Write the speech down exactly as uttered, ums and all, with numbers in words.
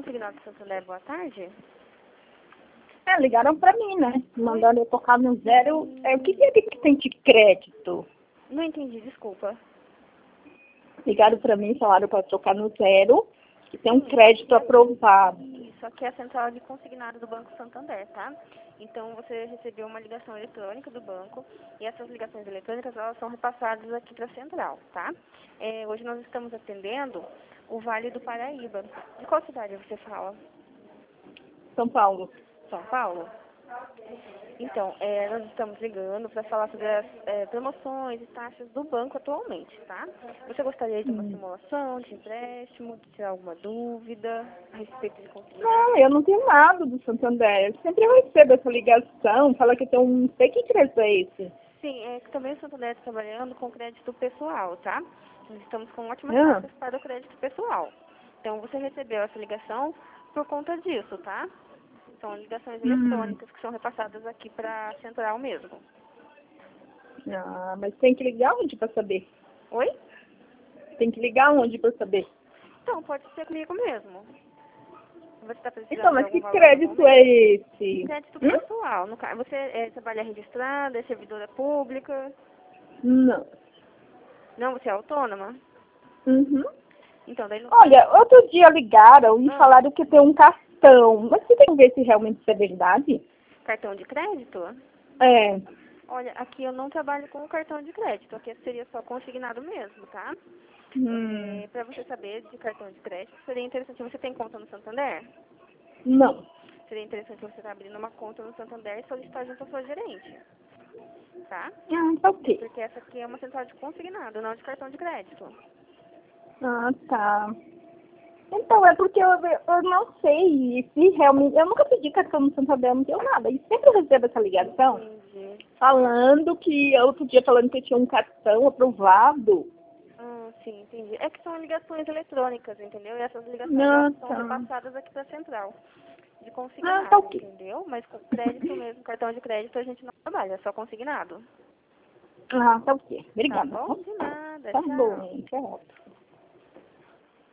Consignado do Santander, boa tarde. É, ligaram pra mim, né? Mandaram eu tocar no zero. É, o que que é que tem de crédito? Não entendi, desculpa. Ligaram pra mim, falaram pra tocar no zero, que tem um crédito aprovado. Isso aqui é a central de consignado do Banco Santander, tá? Então você recebeu uma ligação eletrônica do banco e essas ligações eletrônicas elas são repassadas aqui para a central, tá? É, hoje nós estamos atendendo o Vale do Paraíba. De qual cidade você fala? São Paulo. São Paulo? Então, é, nós estamos ligando para falar sobre as é, promoções e taxas do banco atualmente, tá? Você gostaria de uma Hum. simulação, de empréstimo, de tirar alguma dúvida a respeito de consignado? Não, eu não tenho nada do Santander. Eu sempre recebo essa ligação, fala que tem um... Não sei que crédito é esse. Sim, é que também o Santander está trabalhando com crédito pessoal, tá? Nós estamos com ótimas Ah. taxas para o crédito pessoal. Então, você recebeu essa ligação por conta disso, tá? São ligações Hum. eletrônicas que são repassadas aqui para a central mesmo. Ah, mas tem que ligar onde pra saber? Oi? Tem que ligar onde pra saber? Então, pode ser comigo mesmo. Você está precisando Então, de mas algum que valor no crédito momento? é esse? Crédito Hum? pessoal. No caso, você é, trabalha registrada, é servidora pública? Não. Não, você é autônoma? Uhum. Então, daí no Olha, outro dia ligaram e Ah. falaram que tem um cartão. Mas você tem que ver se realmente isso é verdade? cartão de crédito? É. Olha, aqui eu não trabalho com cartão de crédito, aqui seria só consignado mesmo, tá? Hum. É, para você saber de cartão de crédito, seria interessante, você tem conta no Santander? Não. Seria interessante você estar abrindo uma conta no Santander e solicitar junto à sua gerente, tá? Ah, tá ok. Porque essa aqui é uma central de consignado, não de cartão de crédito. Ah, tá. Então, é porque eu, eu não sei se realmente... Eu nunca pedi cartão no Santander, não deu nada. E sempre eu recebo essa ligação Entendi. falando que... Outro dia falando que eu tinha um cartão aprovado. Ah, sim, entendi. É que são ligações eletrônicas, entendeu? E essas ligações Ah, elas são tá. repassadas aqui para a central de Ah, consignado, tá ok. entendeu? Mas com crédito mesmo, cartão de crédito a gente não trabalha, é só consignado. Ah, tá ok. Tá Obrigada. bom? De nada, Tá tchau. bom, tchau.